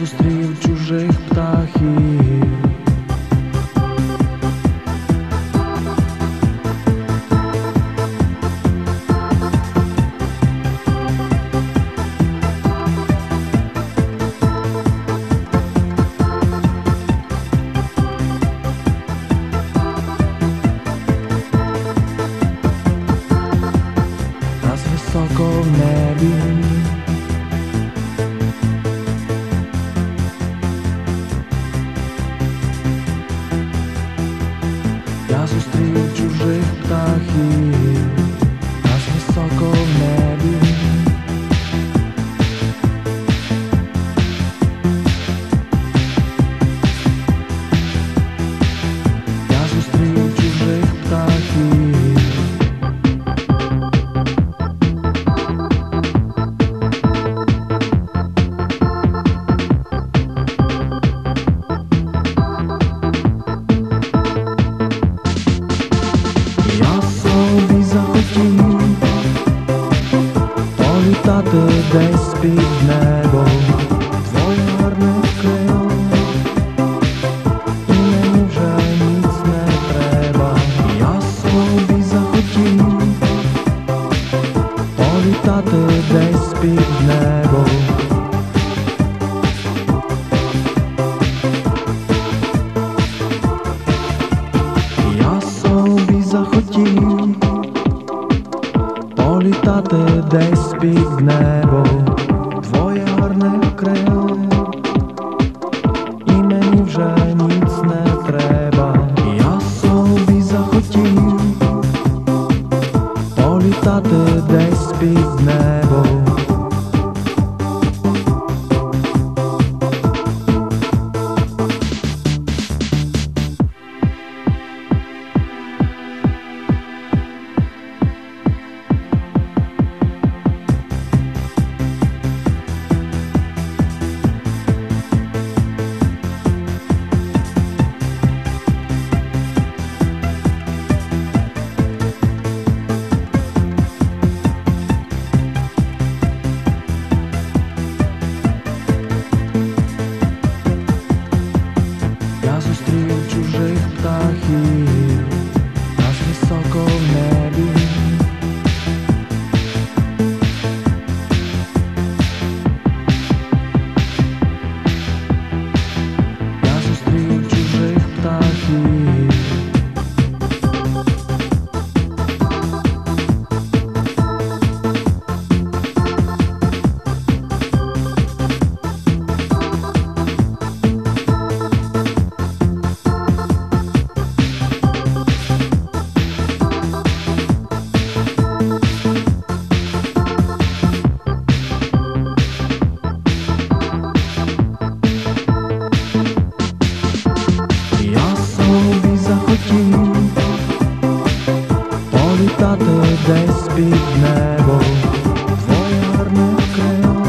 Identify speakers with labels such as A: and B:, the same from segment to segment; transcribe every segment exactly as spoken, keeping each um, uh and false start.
A: зустрів чужих птахів. Нас високо в небі я зустрів чужих птахів. Нас високо в небі я зустрів чужих птахів. Політати десь під небо, твоє гарне крило, і мені вже ніц не треба. Я собі захотів політати десь під небо. Я собі захотів політати десь під небо, твоє гарне крило, і мені вже ніц не треба. Я собі захотів політати десь під небо. Я зустрів чужих птахів, нас високо в небі. Я зустрів чужих птахів. Політати десь під небо, твоє гарне крило,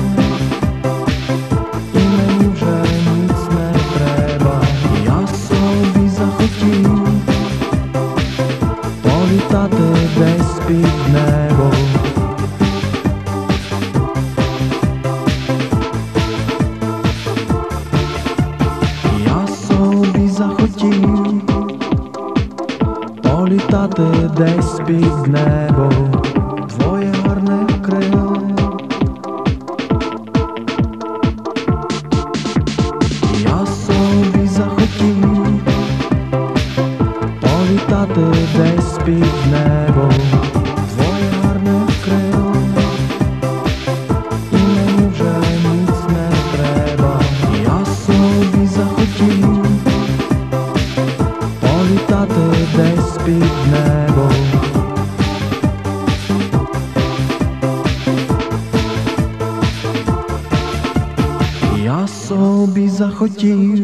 A: і мені вже ніц не треба. Я собі захотів політати десь під небо. Я собі захотів політати десь під небо, твоє гарне крило, я собі захотів політати десь під небо, твоє гарне крило, і мені вже ніц не треба. Я собі захотів політати десь під небо. Я собі захотів